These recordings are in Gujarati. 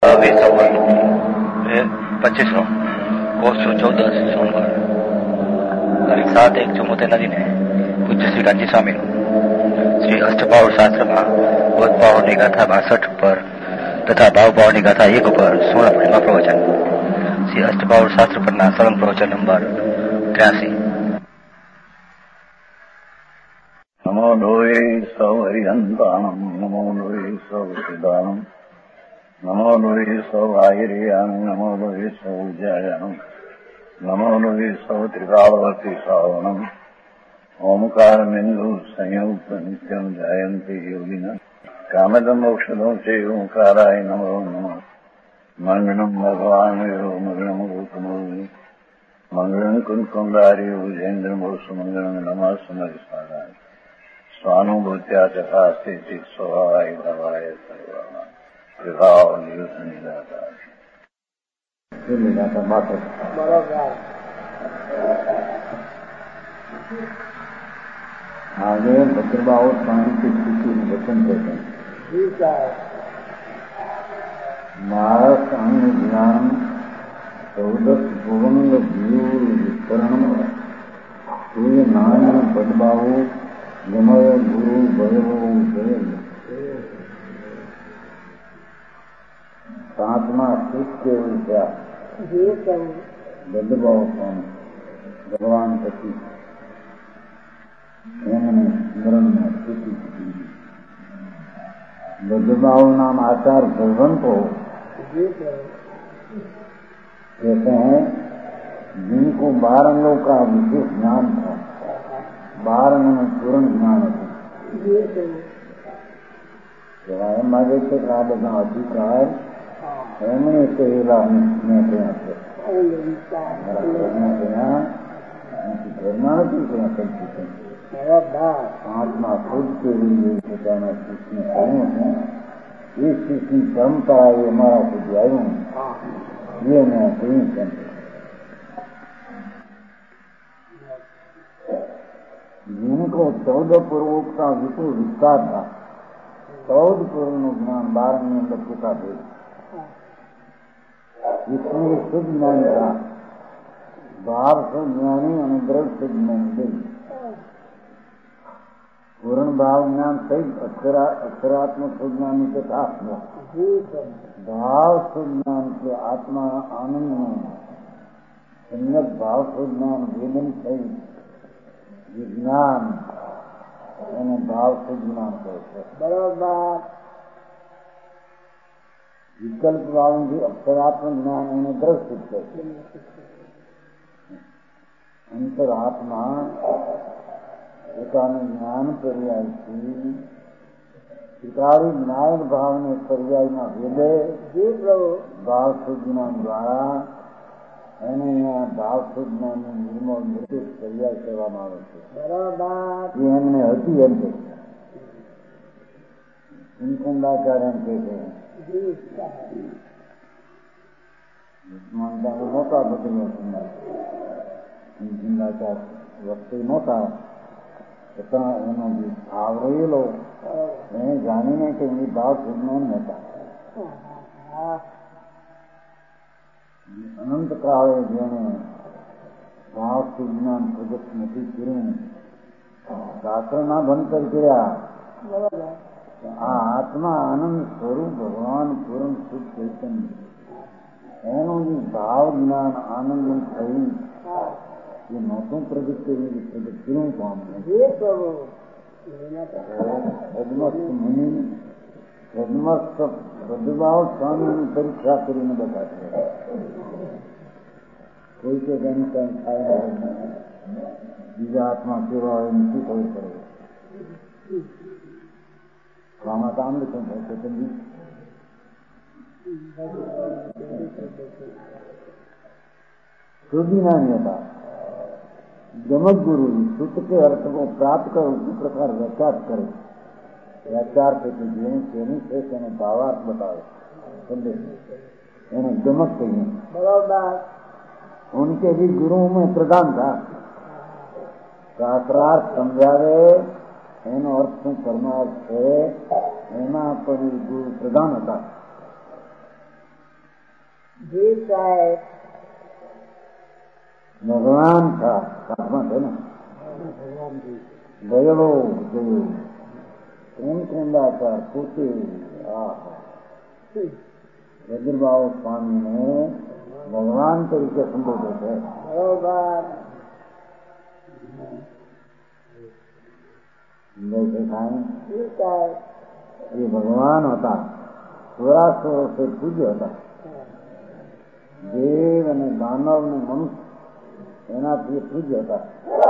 25 कोसो 14 सोमवार तारीख 7/1/74 ने पूज्य श्री राजी स्वामी श्री अष्टपावड़ शास्त्र में बोध पावड़ की गाथा 62 पर तथा भाव पावड़ की गाथा 1 पर स्वर्ण पूर्णिमा प्रवचन श्री अष्टपावड़ शास्त्र पर सरल प्रवचन नंबर 83। नमो लोये सौहरिहंताणं नमो लोये सौसिदानं नमो लोये सौभागिर्यां नमो लोये सौज्यायां नमो लोये सौत्रिकालवती सावनं ओंकारमिन्दु संयुक्त नित्यं जायन्ति योगिनः कामदं मोक्षदं च ओंकाराय नमो नमः। मंगलम भगवान यो मंगलम गौतमोनि मंगलम कुंकुमधारी भुजेन्द्र मोसु मंगलम नमः समरिसाराय स्वानुभूत्या चकास्ते चित स्वभावाय भवाय सर्वाः विभाव नियुत निराकार आगे भद्रभाव स्वामी की स्थिति में वचन कहते हैं। नारस अंग ज्ञान 14 भुवंग व्यूर विस्तरण सूर्य नारायण भद्रभाव गमय गुरु भैरव जय सातवा सुख के ऊर्जा भद्रभाव स्वामी भगवान पति स्मरण में स्थिति भद्रभाव नाम आचार भगवान को कहते हैं जिनको 12 अंगों का विशेष ज्ञान था, 12 अंगों में पूर्ण ज्ञान होता मागे से लाभना अधिकार एमने कहेला आत्मा खुद के लिए बताना सीखनी चाहिए है। ये सीखनी परंपरा ये हमारा खुद आयु ये मैं कहीं करते जिनको 14 पूर्वों का विपुल विस्तार था, 14 पूर्ण ज्ञान 12 में अंदर चुका थे। इसमें शुद्ध ज्ञान था, भाव से ज्ञानी अनुग्रह से ज्ञानी पूर्ण भाव ज्ञान सहित अक्षरात्मक सुज्ञानी के साथ भाव सुज्ञान के आत्मा आनंद में संगत भाव सुज्ञान वेदन सहित विज्ञान भाव सुज्ञान कहते बराबर विकल्प भाव की अक्षरात्मक ज्ञान उन्हें दृष्टि कहते अंतरात्मा ज्ञान पर्याय थी त्रिकाली विनायक भाव ने पर्याय में भेदे भाव सुज्ञान द्वारा भाव सुज्ञान निर्मल मृत्यु पर्याय सेवा मांगे હતી એમ કે કુંડાચાર્ય कहते हैं મોટા બદલો કુંડાચાર વખતે મોટા એનો જે ભાવ રહેલો એને જાણીને કે એ ભાવ સુજ્ઞાન હતા અનંત કાળે જેને ભાવ સુજ્ઞાન પ્રગટ નથી કર્યું શાસ્ત્રના ભણતર કર્યા આ આત્મા આનંદ સ્વરૂપ ભગવાન પૂર્ણ શુદ્ધ ચૈતન્ય એનું જે ભાવ જ્ઞાન આનંદ થયું ये नौतों प्रगट के लिए प्रगट क्यों काम है मुनि भद्रभाव स्वामी परीक्षा કરીને बताते हैं कोई के गणित बीजा आत्मा सेवा इनकी कोई करेगा स्वामा काम लिखते हैं चेतन जी शुद्धि नहीं होता जमक गुरु सुख के अर्थ को प्राप्त कर उसी प्रकार व्याख्यात करे व्याचार से भावार्थ बताओ समझे जमक कहिए बराबर उनके भी गुरुओं में प्रधान था शास्त्रार्थ समझावे એનો અર્થ શું પરમાર્થ છે એના પર ગુરુ પ્રધાન હતા जी साहब। भगवान था साधमा थे ना, भगवान जी गयो जो प्रेम कुंडाचार पोते रजरबाबू स्वामी ने भगवान तरीके संबोधित है। बरोबर जैसे खाएं जी साहब। ये भगवान होता, स्वरास्वरों से पूज्य होता, देव ने दानव ने मनुष्य एनाથી पूज्य होता।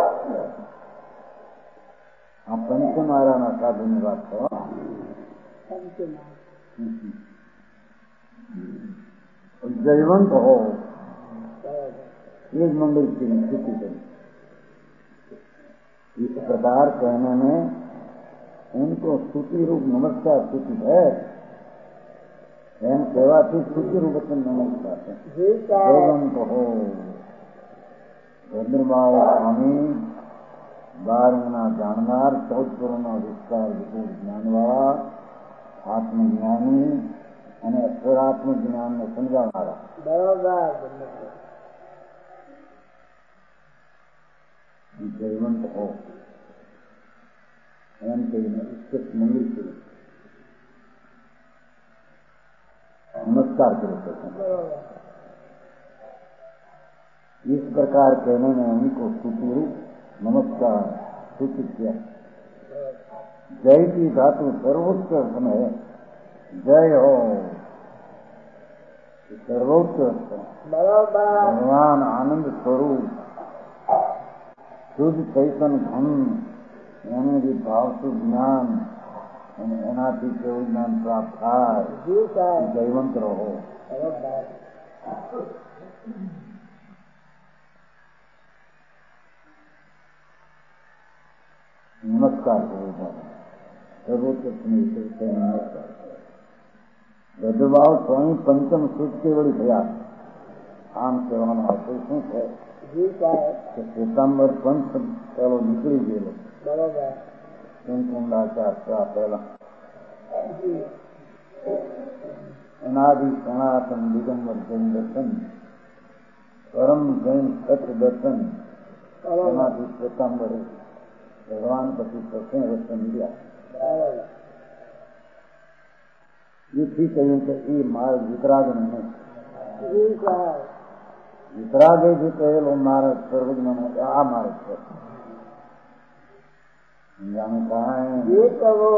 आप पंचमाराना साधु ની વાત કરો। जयवंत हो एक मंगल की स्थिति करी। इस प्रकार कहने में उनको स्तुति रूप नमस्कार स्तुति है। सेवा की स्तुति रूप नमस्कार है। जयवंत हो चंद्रबाबू स्वामी 12 જાણનાર 14 વિસ્તાર વિપુલ જ્ઞાનવાળા આત્મજ્ઞાની અને અક્ષરાત્મ જ્ઞાનને સમજાવનારા। બરોબર જયવંત હો એમ કહીને ઉચ્ચ મંગલ કર્યું, नमस्कार करो। इस प्रकार कहने में उनको स्तुति रूप नमस्कार सूचित किया। जय की धातु सर्वोच्च समय है। जय हो सर्वोच्च भगवान आनंद स्वरूप शुद्ध चैतन धन यानी कि भाव शुद्ध ज्ञान एनाથી કેવું જ્ઞાન પ્રાપ્ત થાય। જયવંત રહો। नमस्कार करो सर्वोच्च नमस्कार। रजभाव स्वामी पंचम सुख के बड़ी प्रयास आम सेवा આવતો શું છે કે શ્વેતાંબર પંચ પેલો નીકળી ગયેલો કુંડાચાર પહેલા અનાદિ સનાતન દિગંબર જૈન દર્શન પરમ જૈન સત્ય દર્શન એમાંથી શ્વેતાંબર भगवान पति प्रश्न वस्तु मिला। ये ठीक है कि ये मार्ग वितराग नहीं, वितराग जो कहे वो मार्ग सर्वज्ञ आ मार्ग है। जाने कहा है ये कहो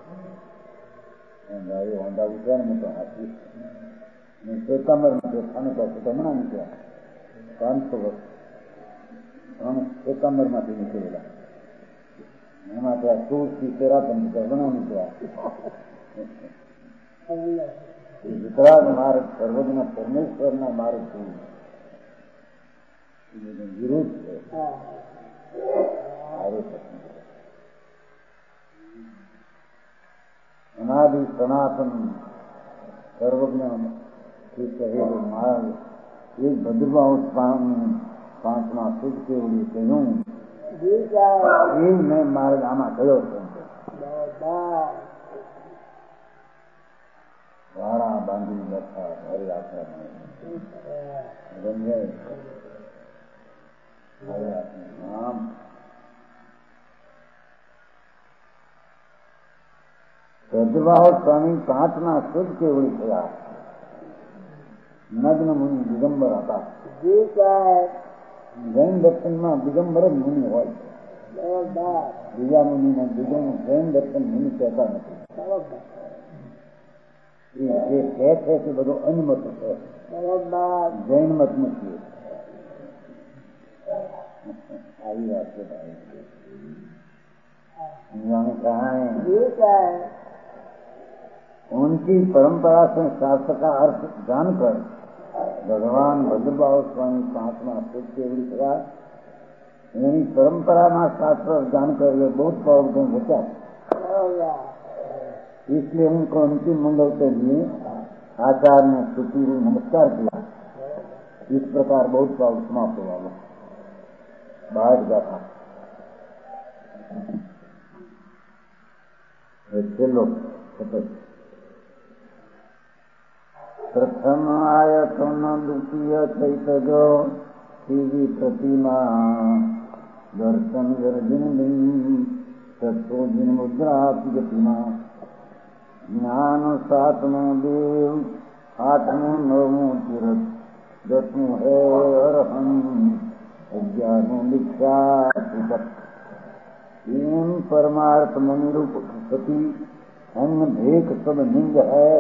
भाई होंडा विचार में तो हाथी श्वेतांबर में खाने का सुधमना नहीं किया 500 वर्ष श्वेतांबर में निकलेगा एमां सूर की तेरा बंद कर बनानी वितराग मार्ग सर्वज्ञ परमेश्वर न मार्ग विरुद्ध है। अनादि सनातन सर्वज्ञ की कहेलो मार्ग एक भद्रभाव 5वां शुद्ध के लिए कहूँ मैं मार्ग आमा गयो वारा बांधी बैठा हरे आश्रम हरे नाम सदभाव स्वामी 5वां शुद्ध के उड़ी थया नग्न मुनि दिगंबर હતા। जैन दर्शन में दिगंबर मुनि हो बीजा मुनि ने जैन दर्शन मुनि कहता नहीं। ये कहते कि बधो अनमत है जैन मत नहीं आई बात है भाई कहा है उनकी परंपरा से शास्त्र का अर्थ जानकर भगवान भद्रभाव स्वामी 5वां शुद्ध के बड़ी यानी परंपरा में शास्त्र जानकर वे बहुत पावरफुल बचा, इसलिए उनको अंतिम मंगल के लिए आचार्य ने स्तुति नमस्कार किया। इस प्रकार बहुत पावर समाप्त हुआ बाहर जाता चलो પ્રથમ આયતો ન દ્વિતીય ચૈતજો ત્રીજી પ્રતિમા દર્શન ગર્જન બિંબ સત્યોજીન મુદ્રા ગતિમાં જ્ઞાન સાતમો દેવ આઠમું નવમું તીરથ દસમું હે અરહંત 11મું દીક્ષા એમ પરમાર્થ મનુરૂપ સતી અન્ન ભેક સબ નિંદ હૈ.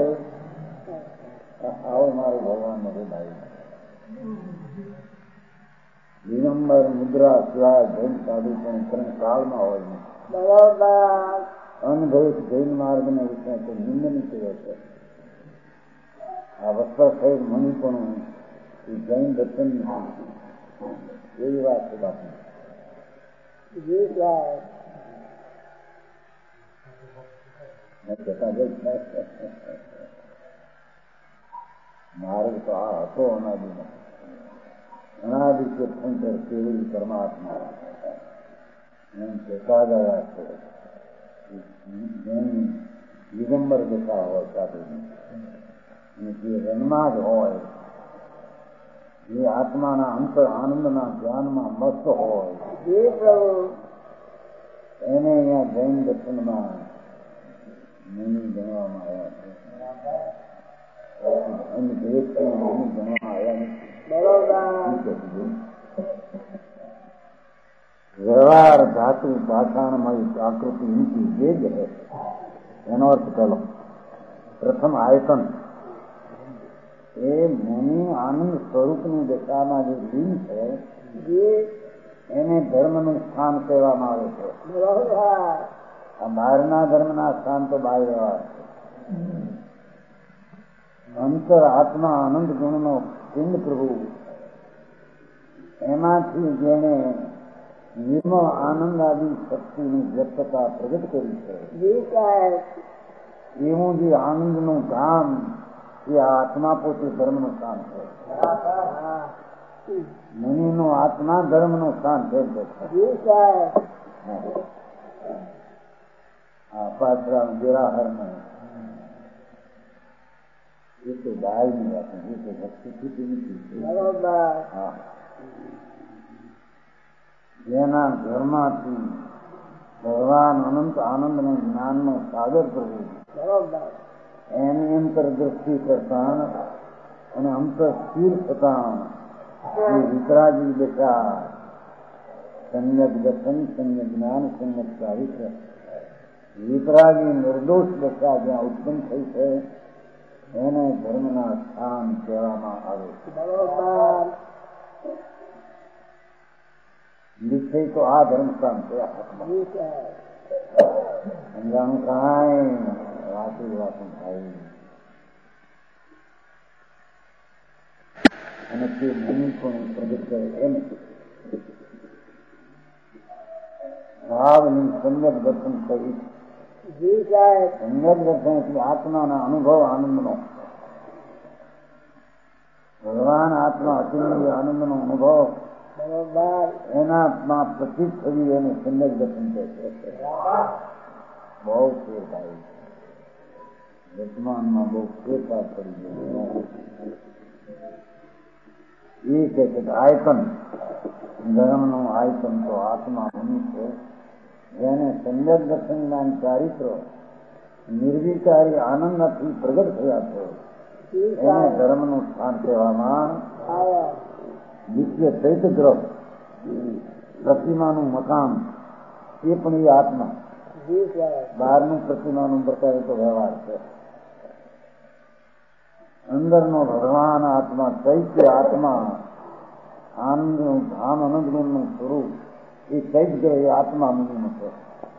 આવો મારો ભગવાન નો ભાઈ દિગંબર મુદ્રા સિવાય જૈન સાધુ પણ ત્રણ કાળમાં હોય નહીં. અનભેક જૈન માર્ગ ને વિશે તો નિંદની સેવા છે. આ વસ્ત્ર સહિત મણિ પણ એ જૈન દર્શન એવી વાત છે બાપુ. માર્ગ તો આ હતો અનાદિનો. અનાદિ કે શંકર કેવડી પરમાત્મા એમ કહેતા ગયા છે. દિગંબર દશા હોય સાથે જે રણમાં જ હોય, જે આત્માના અંતર આનંદના ધ્યાનમાં મસ્ત હોય એને અહીંયા જૈન દર્શનમાં મુનિ ગણવામાં આવ્યા છે. વ્યવહાર ધાતુ પાષાણમય આકૃતિ ઊંચી જે જ હે એનો અર્થ પેલો પ્રથમ આયતન એ મુનિ આનંદ સ્વરૂપની દશામાં જે લીન છે એને ધર્મનું સ્થાન કહેવામાં આવે છે. આ બહારના ધર્મના સ્થાન તો બહાર વ્યવહાર છે. અંતર આત્મા આનંદ ગુણનો પિંડ પ્રભુ એમાંથી જેને નિર્મળ આનંદ આદિ શક્તિની વ્યક્તતા પ્રગટ કરી છે એવું જે આનંદનું ધામ એ આત્મા પોતે ધર્મનું સ્થાન છે. મુનિનું આત્મા ધર્મનું સ્થાન છે. પાછળ દેરાહરમાં એ તો ગાયની વાત એ તો ભક્તિ છૂટી નથી. જેના ઘરમાંથી ભગવાન અનંત આનંદ ને જ્ઞાન નો સાગર પ્રભુ એની અંતરદ્રષ્ટિ કરતા અને અંતર સ્થિર થતા વિતરાગી દશા સમ્યક દર્શન સમ્યક જ્ઞાન સમ્યક ચારિત્ર વિતરાગી નિર્દોષ દશા જ્યાં ઉત્પન્ન થઈ છે એને ધર્મના સ્થાન કહેવામાં આવે છે. નિશ્ચય તો આ ધર્મ સ્થાન છે. સમજાણું કાંઈ વાતું વાતું થાય અને તે મુનિ પણ પ્રગટ કરે એમ ભાવની સમ્યક દર્શન સહિત સમ્યક દર્શન એટલે આત્માના અનુભવ આનંદનો ભગવાન આત્મા અતિમય આનંદનો અનુભવ એનામાં પ્રતિક થવી એને સમ્યક દર્શન કહે છે. બહુ ફેર થાય વર્તમાનમાં બહુ ફેરફાર પડી ગયો. એ કહે છે કે આયતન ધર્મનું આયતન તો આત્મા મુનિ છે જેને સમ્યક દર્શન જ્ઞાન ચારિત્ર નિર્વિકારી આનંદથી પ્રગટ થયા છે એને ધર્મનું સ્થાન કહેવામાં. દ્વિતીય ચૈતગ્રહ પ્રતિમાનું મકાન એ પણ એ આત્મા. બહારનું પ્રતિમાનું બતાવે તો વ્યવહાર છે. અંદરનો ભગવાન આત્મા ચૈત્ય આત્મા આનંદનું ધામ આનંદ ગુણનું સ્વરૂપ એ ચૈત્ય એ આત્મા મુનિનું છે.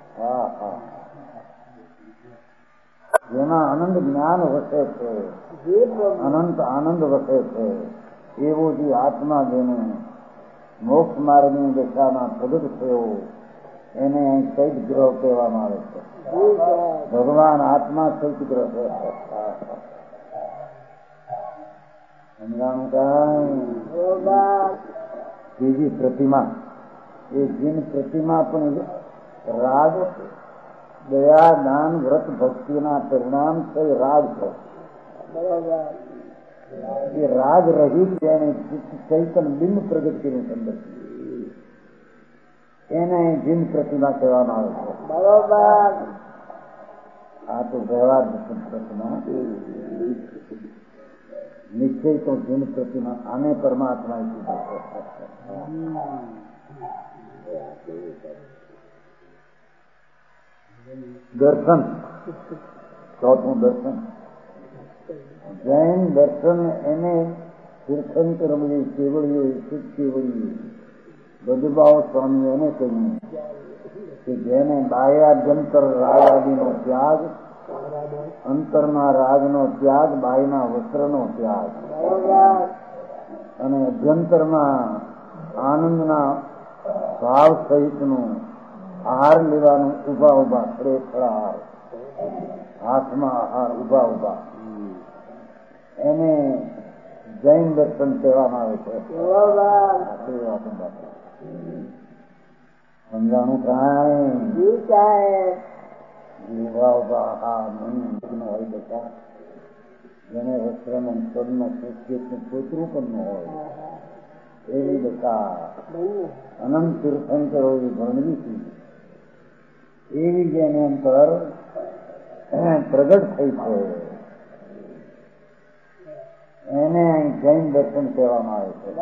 જેમાં આનંદ જ્ઞાન વસે છે અનંત આનંદ વસે છે એવો જે આત્મા જેને મોક્ષ માર્ગની દશામાં પ્રગટ થયો એને ચૈત ગ્રહ કહેવામાં આવે છે. ભગવાન આત્મા ચૈત ગ્રહ છે. ત્રીજી પ્રતિમા એ જીન પ્રતિમા પણ રાગ દયા દાન વ્રત ભક્તિના પરિણામ છે. રાગ છે એ રાગ રહિત જેને ચૈતન બિંબ પ્રગટ કર્યું અંદર એને જીન પ્રતિમા કહેવામાં આવે છે. બરોબર. આ તો વ્યવહાર પ્રતિમા નિશ્ચય તો જીન પ્રતિમા આને પરમાત્મા દર્શન. ચોથું દર્શન જૈન દર્શન એને તીર્થંકર કેવળીઓ કેવળીઓ ગદુભાવ સ્વામીઓને કહ્યું કે જેને બાહ્યાભ્યંતર રાગ આદિનો ત્યાગ, અંતરના રાગનો ત્યાગ, બાહ્યના વસ્ત્રનો ત્યાગ અને અભ્યંતરના આનંદના ભાવ સહિતનું આહાર લેવાનું ઉભા ઉભા ખડે આહાર, હાથમાં આહાર ઉભા ઉભા, એને જૈન દર્શન કહેવામાં આવે છે. સમજાણું કાંઈ ઉભા ઉભા આહાર નહીં હોય બધા. જેને વસ્ત્રનો સ્વર્ણ સંસ્કૃતનું પોતરું પણ ન હોય એવી બધા અનંત તીર્થંકરો વર્ણવી હતી. એવી જેની અંતર પ્રગટ થઈ છે એને જૈન દર્શન કહેવામાં આવે છે.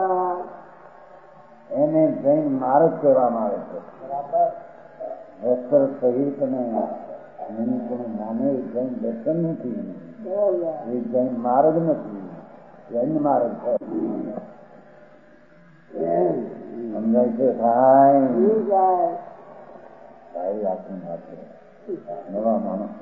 એને જૈન માર્ગ કહેવામાં આવે છે. વસ્ત્ર સહિત અને નામે જૈન દર્શન નથી, એ જૈન માર્ગ નથી, જૈન માર્ગ છે. સમજાય છે સારી આપની વાત છે. નવા માણસ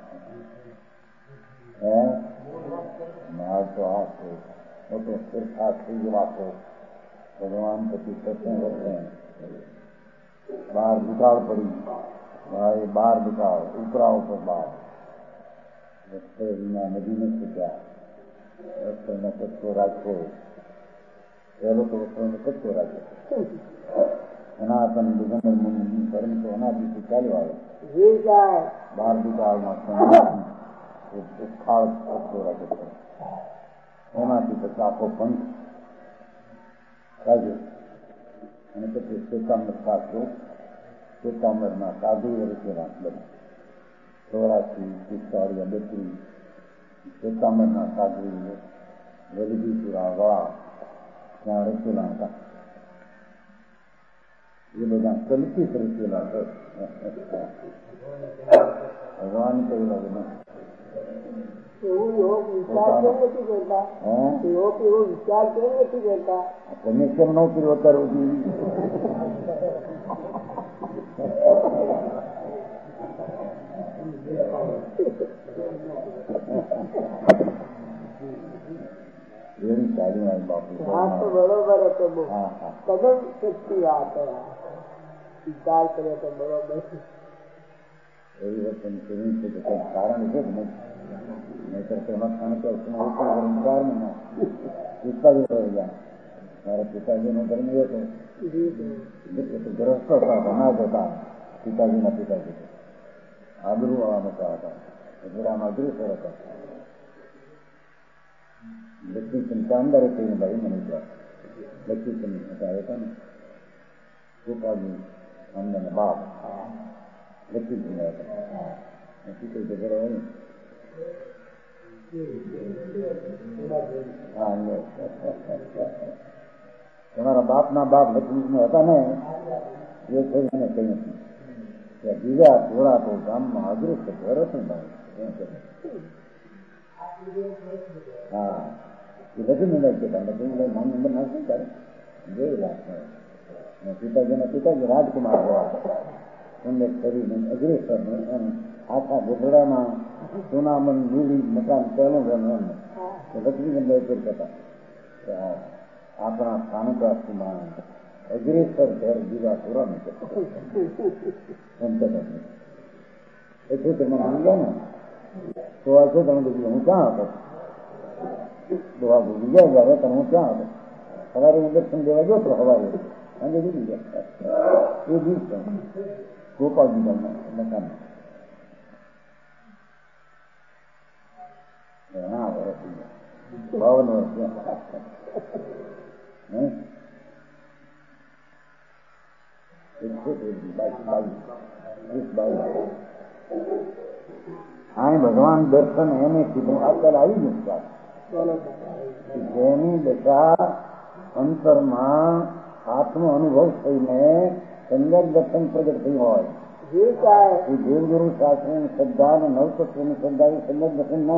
માર તો આ છે મોટો તીર્થાર્થ થઈ ગયો. ભગવાન પછી સત્સંગ કરશે. બહાર દુકાળ પડી, બાર દુકાળ ઉપરા ઉપર બાર વસ્ત્ર વિના નદી ન છૂટ્યા. વસ્ત્રનો કચ્છો રાખ્યો, પહેલો તો વસ્ત્રનો કચ્છો રાખ્યો. સનાતન દિગંબર મુનિ ધર્મ તો અનાદિથી ચાલ્યો આવે. બાર દુકાળમાં ઉખાળ કચ્છો રાખ્યો. એમાંથી પછી આખો પંથ કાઢ્યો અને પછી શ્વેતાંબર કાઢ્યો. શ્વેતાંબરના સાધુ રચેલા બધા 84 પિસ્તાળીયા 32 શ્વેતાંબરના સાધુ વલભીપુરા વાળા ત્યાં રચેલા હતા. એ બધા કલ્પિત રચેલા છે. ભગવાન કહ્યું લાગે તમે કેમ ન કર્યો અત્યાર સુધી? એવી સારી વાત બાપુ. બરોબર હતો. કદમ સચ્ચી વાત વિચાર કર્યો તો બરોબર. એવી વસ્તુ કેવી છે કે કારણ છે જ નહીં. નહીતર તેમાં પિતાજી રહી ગયા. મારા પિતાજીનો ધર્મ એ હતો ગ્રસ્ત હતા, અનાજ હતા. પિતાજીના પિતાજી આબરૂ વાળા મોટા હતા. ગુજરાતમાં અગ્રેસર હતા. લક્ષ્મીચંદ ચાંદારે થઈને ભાઈ મને લક્ષ્મીચંદ હતા હતા ને ગોપાલજી અમને બાપ લક્ષ્મીચંદ હતા. નથી કોઈ જગ્યા હોય ને તમારા બાપના બાપ લક્ષ્મીચંદ હતા ને એ થઈને કઈ નથી. બીજા થોડા તો ગામમાં અગ્રેસર ઘર હતું ને હા એ લક્ષ્મી લઈ જતા. લક્ષ્મી નામ નંબર નાખી ત્યારે જોઈ લાગે. પિતાજી રાજકુમાર હોવા સુંદર શરીર અગ્રેસર આખા ગોધડામાં સોનામન લીલી મકાન પહેલું ગમ લક્ષ્મીગંધા ઉપર હતા. આપણા સ્થાનકવાસીમાં અગ્રેસર ઘર બીજા પૂરા નથી. એટલું તમે માની ગયા ને તો આ છે તમે કીધું હું ક્યાં હતો? દોહા ભૂલી ગયા જયારે તમે હું ક્યાં હતો? સવારે ઇન્જેક્શન દેવા ગયો તો સવારે સાંજે ભૂલી ગયા. એ દિવસ ગોપાલજી મકાન ઘણા વર્ષ 52 હા, ભગવાન દર્શન એને સીધું આગળ આવી ગયું. જેની દશા અંતરમાં આત્મ અનુભવ થઈને સંગત દર્શન પ્રગટ થયું હોય, દેવગુરુ શાસ્ત્ર ની શ્રદ્ધા અને નવતત્વ ની શ્રદ્ધા એ સંગત દર્શન ના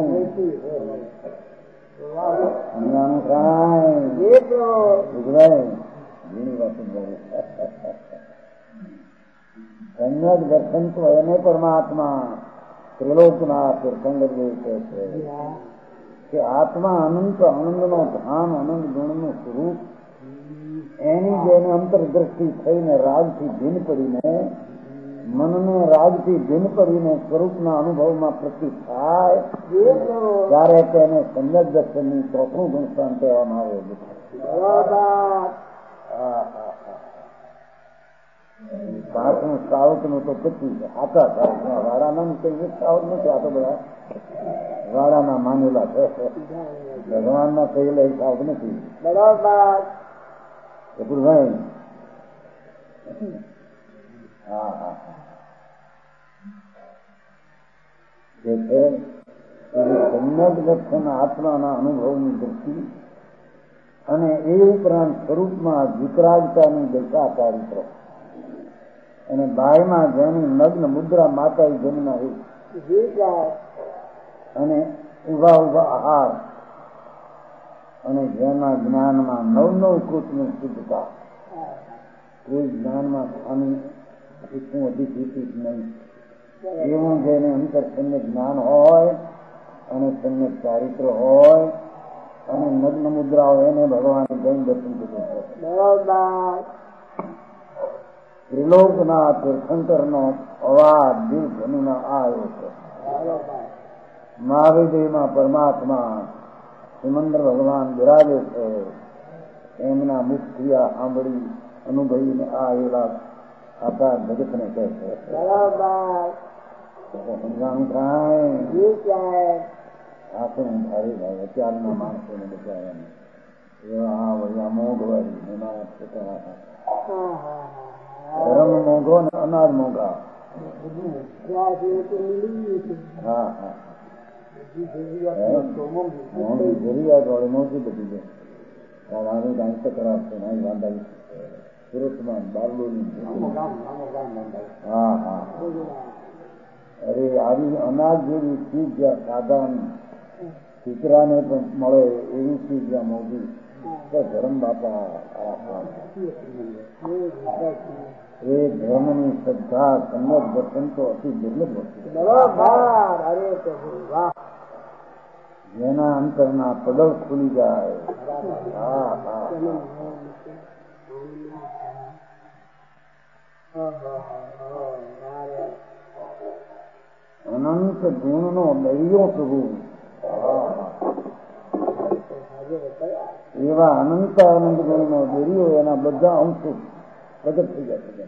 સંગત દર્શન તો એને પરમાત્મા ત્રિલોકના તીર્થંકર જેવું કહે છે કે આત્મા અનંત આનંદનો ધામ, આનંદ ગુણનું સ્વરૂપ, એની જેને અંતરદ્રષ્ટિ થઈને રાગથી ભીન પડીને, મનને રાગથી ભીન પડીને સ્વરૂપના અનુભવમાં પ્રતીત થાય ત્યારે તેને સંગત દર્શનની ચોથું ગુણસ્થાન કહેવામાં આવે. પાંચનું શ્રાવકનું તો પછી આખા વાડાના કઈ શ્રાવક નથી, આ તો બધા વાડાના માનેલા છે, ભગવાનના કહેલા શ્રાવક નથી. કપૂરભાઈ, હા હા સંગત દર્શન આત્માના અનુભવની દ્રષ્ટિ અને એ ઉપરાંત સ્વરૂપમાં વિતરાગતાની દશા ચારિત્ર અને બાયમાં જેની નગ્ન મુદ્રા માતા જન્મના અને ઉભા ઉભા આહાર અને જેના જ્ઞાનમાં નવ કૃતની શુદ્ધતા, કોઈ જ્ઞાનમાં ખામી શું અધિકૃતિ નહીં, એવું જેને અંતર સમ્યક જ્ઞાન હોય અને સમ્યક ચારિત્ર હોય અને નગ્ન મુદ્રા હોય એને ભગવાન જૈન દર્શન કીધું છે. ત્રિલોકના તીર્થંકરનો અવાજ દિલધ્વનિમાં આવ્યો છે. મહાવિદ્યમાં પરમાત્મા સિમંદર ભગવાન બિરાજે છે. એમના મુખથી આ સાંભળી અનુભવીને આવેલા આખા જગતને કહે છે. સમજાણું થાય આખું ભારી ભાઈ અત્યારના માણસોને બચાવવાનું એવા વયા મોઘવારી એના ધર્મ મોઘો ને અનાજ મોઘા. હા હા, જરૂરિયાત વાળી મોટી બધી છે. ખરાબ છે વાંધાવી સુરતમાં બારડોલી. હા હા, અરે આવી અનાજ જેવી ચીજ જ્યાં સાધારણ દીકરાને પણ મળે એવી ચીજ જ્યાં મોટી ધર્મ બાપા. એ ધર્મની શ્રદ્ધા સંગત દર્શન તો અતિ દુર્લભ વસ્તુ, જેના અંતરના પડલ ખુલી જાય. હા હા, અનંત ગુણનો દરિયો પ્રભુ. એવા અનંત આનંદ ગુણનો દરિયો એના બધા અંશો પ્રગટ થઈ જાય.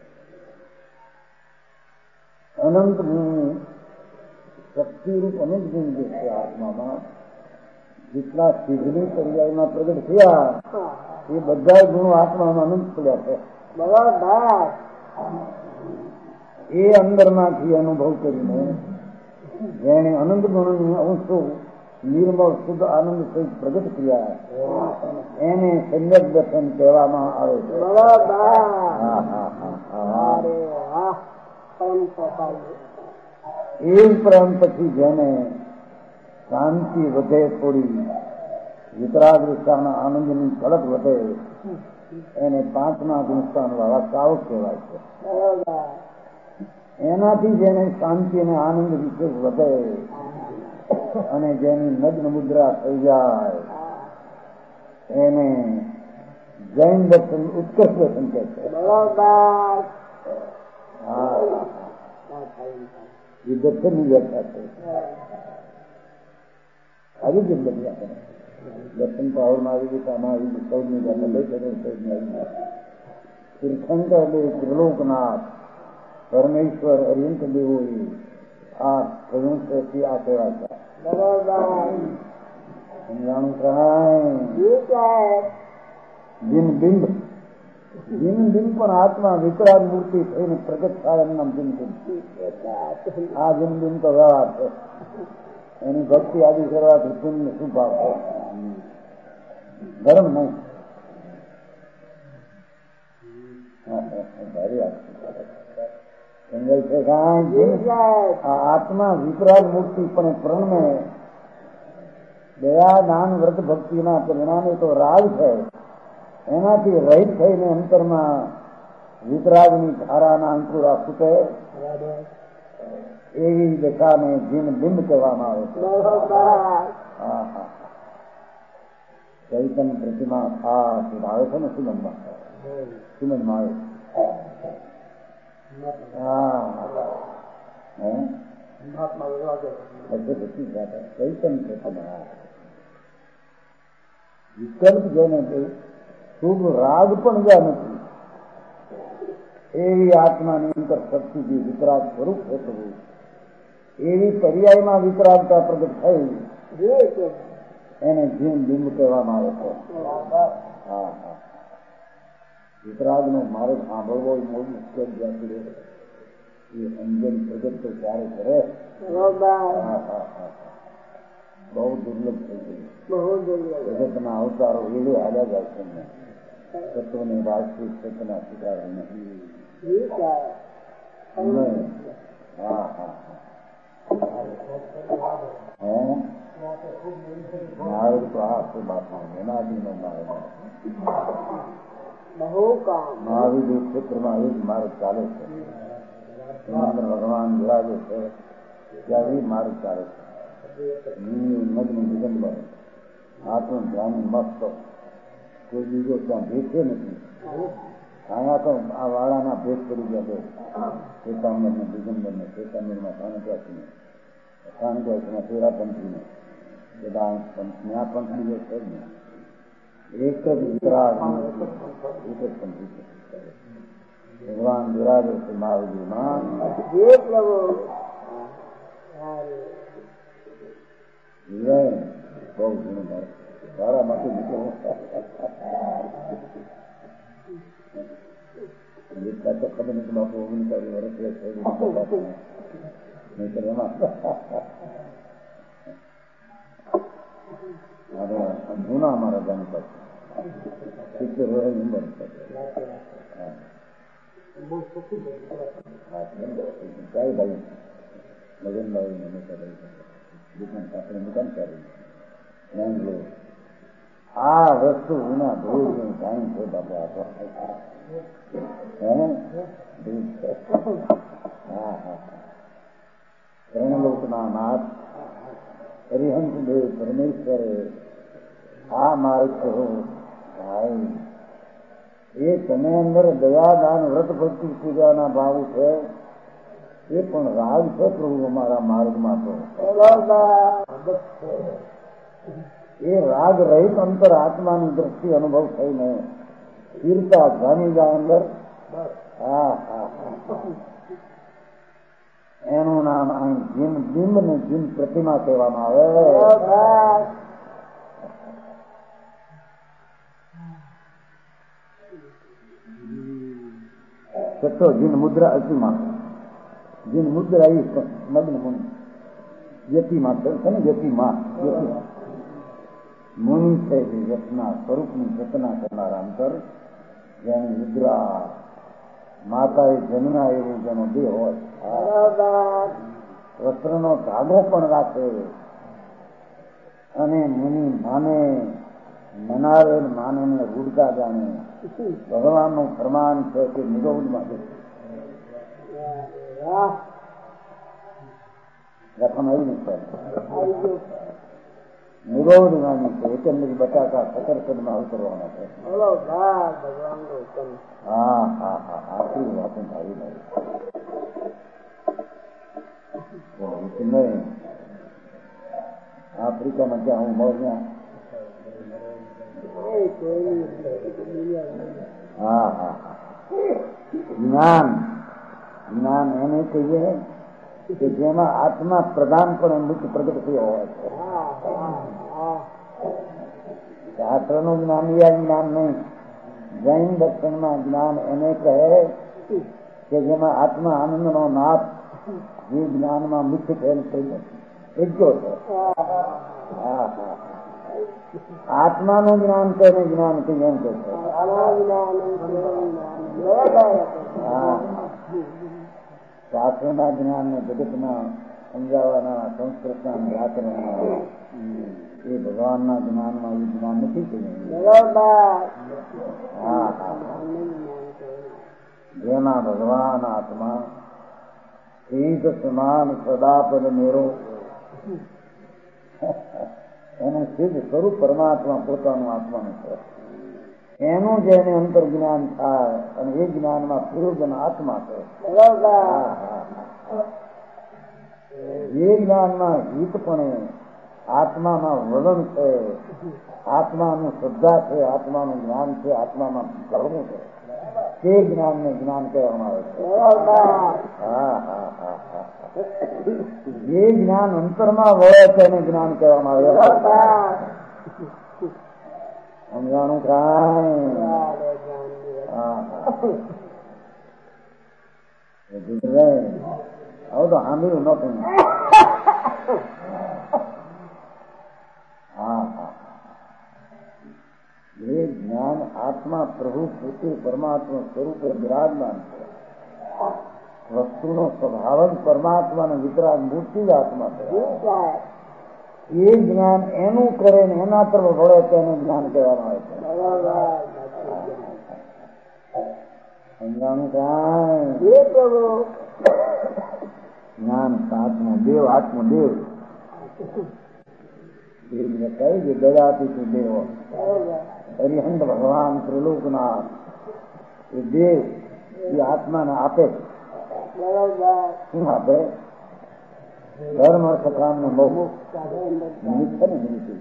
અનંત ગુણની શક્તિરૂપ અનંત ગુણ જે છે આત્મામાં જેટલા સિદ્ધની પર્યાયમાં પ્રગટ થયા એ બધા ગુણો આત્મામાં અનંત પડ્યા છે. એ અંદરમાંથી અનુભવ કરીને જેને અનંત ગુણની અંશો નિર્મળ શુદ્ધ આનંદ સહિત પ્રગટ થયા એને સંગત દર્શન કહેવામાં આવે છે. એ ઉપરાંત પછી જેને શાંતિ વધે, થોડી વિતરાગતાના આનંદની ઝડપ વધે, એને પાંચમા ગુણસ્થાન વાળા શ્રાવક કહેવાય છે. એનાથી જેને શાંતિ અને આનંદ વિશેષ વધે અને જેની નગ્ન મુદ્રા થઈ જાય એને જૈન દર્શન ઉત્કર્ષ દર્શન કહે છે. એ દર્શનની વ્યાખ્યા છે. આવી જ બધી આપણે દર્શન પાવરમાં આવી ગયું, આમાં આવી ગયું, સૌની વ્યાખ્યા સૌની આવી ગયું. તીર્થંકર દેવ, ત્રિલોકનાથ, પરમેશ્વર, અરિયંત દેવો આ પ્રભુથી આ સેવા છે. સમજાણું કરાય. ये क्या है? જીન બિંબ પણ આત્મા વિકરાળ મૂર્તિ થઈને પ્રગટ થાય એનું નામ જીન બિંબ. આ જીન બિંબ તો વ્યવહાર છે. એની ભક્તિ આદિ કરવાથી પુણ્ય શું ભાવ છે? ધર્મ નહીં. આત્મા વિકરાળ મૂર્તિ પણ પ્રણમે દયા દાન વ્રત ભક્તિના પરિણામે તો રાગ છે. એનાથી રહિત થઈને અંતરમાં વિતરાગની ધારાના અંકુરા ફૂટે એવી દશાને જીન બિંબ કહેવામાં આવે છે. ચૈતન્ય પ્રતિમા ખાસ આવે છે ને સુમનમાં આવે. ચૈતન્ય પ્રતિમા વિકલ્પ જેને શુભ રાગ પણ જ્યાં નથી એવી આત્માની અંતર શક્તિથી વિતરાગ સ્વરૂપ થતું એવી પર્યાયમાં વિતરાગતા પ્રગટ થઈ એને જીન બિંબ કહેવામાં આવે છે. વિતરાગનો મારે સાંભળવો બહુ મુશ્કેલ જ્યાં એ સમજણ પ્રગટ તો ક્યારે કરે બહુ દુર્લભ થઈ ગયું. જગતના અવતારો એવે હાલ્યા જાય છે તત્વને વાસ્તવિક સત્યના સ્વીકાર નથી. મારે તો આ શું બાપા એનાદીનો મારે મહાવીર ક્ષેત્રમાં એ જ માર્ગ ચાલે છે. ભગવાન વિરાજે છે ત્યાં એ માર્ગ ચાલે છે. મગ્ન દિગંબર આત્મ ધ્યાન મસ્ત કોઈ બીજો ત્યાં ભેટે નથી. અહીંયા તો આ વાળાના ભેટ કરી ગયા શ્વેતાંબર ને દિગંબર ને શ્વેતાંબરમાં સાણક્યાસીમાં તેરા પંથીને બધા આ પંથ બીજો છે જ ને એક જ વિતરાગ એક જ પંથી છે. ભગવાન વિરાજે છે મહાવીરમાં બહુ ઘણું સારા માટે નીકળવું તો ખબર નથી બાપુ 39 વર્ષ નહીં એમાં જૂના અમારા ગામ પાસે 70 વર્ષ નંબર કઈ ભાઈ મગનભાઈ આપણે દુકાન ચાલી બેંગ્લોર. આ વસ્તુ વિના ધૂળ ટાઈમ છે બાપા. ત્રણલોકના નાથ હરિહંસ દેવ પરમેશ્વરે આ માર્ગ કહો ભાઈ એ તમે અંદર દયાદાન વ્રત ભક્તિ પૂજાના ભાવ છે એ પણ રાગ છે પ્રભુ અમારા માર્ગમાં. તો એ રાગ રહિત અંતર આત્માની દ્રષ્ટિ અનુભવ થઈને સ્થિરતા જામી જાય અંદર. એનું નામ અહીં જીન બિંબ ને જીન પ્રતિમા કહેવામાં આવે. છઠ્ઠો જીન મુદ્રા અતિમાં જીન મુદ્રા એ મગ્ન મુનિ યતિમાં છે ને યતિમાં મુનિ છે જે યતના સ્વરૂપની ચેતના કરનારા અંતર જેની મુદ્રા માતાએ જન્મા એવું જેનો દેહ હોય વસ્ત્રનો ધાગો પણ રાખે અને મુનિ માને મનાવે માને ને રૂડકા જાણે. ભગવાનનું ફરમાન છે કે નિરોધમાં રકમ આવી નથી નિરોધ નાની છે એકંદરી બટાકા સકરકદમાં અવતરવાના છે. હા હા હા આટલી વાતો આવી નહીં. આફ્રિકામાં ત્યાં હું મળ્યા. હા હા જ્ઞાન જ્ઞાન એને કહીએ કે જેમાં આત્મા પ્રધાનપણે મુખ્ય પ્રગટ થયો હોય છે. શાસ્ત્રનું જ્ઞાન એ જ્ઞાન નહીં. જૈન દર્શનમાં જ્ઞાન એને કહે કે જેમાં આત્મા આનંદનો નાથ જે જ્ઞાનમાં મુખ્ય થયેલ થઈ નથી એટલો છે. આત્માનું જ્ઞાન તેને જ્ઞાન કહી એમ કે છે. શાસ્ત્રના જ્ઞાન ને જગતના સમજાવવાના સંસ્કૃતના વ્યાકરણના એ ભગવાનના જ્ઞાનમાં એ જ્ઞાન નથી કહ્યું. જેમાં ભગવાન આત્મા એક સમાન સદાપદ મેરો એનું સિદ્ધ સ્વરૂપ પરમાત્મા પોતાનું આત્માનું છે. એનું જેને અંતર જ્ઞાન થાય અને એ જ્ઞાનમાં પ્રયોજન આત્મા છે. એ જ્ઞાનમાં હિતપણે આત્મામાં વલણ છે, આત્માનું શ્રદ્ધા છે, આત્માનું જ્ઞાન છે, આત્મામાં ધર્મ છે. તે જ્ઞાનને જ્ઞાન કહેવામાં આવે છે. જે જ્ઞાન અંતરમાં વળે છે એને જ્ઞાન કહેવામાં આવે. સમજાણું કાંઈ? હવે તો સાંભળ્યું નતું. એ જ્ઞાન આત્મા પ્રભુ પોતે પરમાત્મા સ્વરૂપે વિરાજમાન છે. વસ્તુનો સ્વભાવ જ પરમાત્માનો વિતરાગ મૂર્તિ જ આત્મા છે. એ જ્ઞાન એનું કરે ને એના તરફ વળે તેને જ્ઞાન કહેવામાં આવે છે. સમજાણું કાંઈ? જ્ઞાન આત્મદેવ આત્મદેવ કહે છે દયાથી દેવ હરિહંત ભગવાન ત્રિલોકનાથ એ દેવ એ આત્માને આપે. શું આપે? ધર્મ અર્થ કામ ને બહુ નિમિત્ત છે ને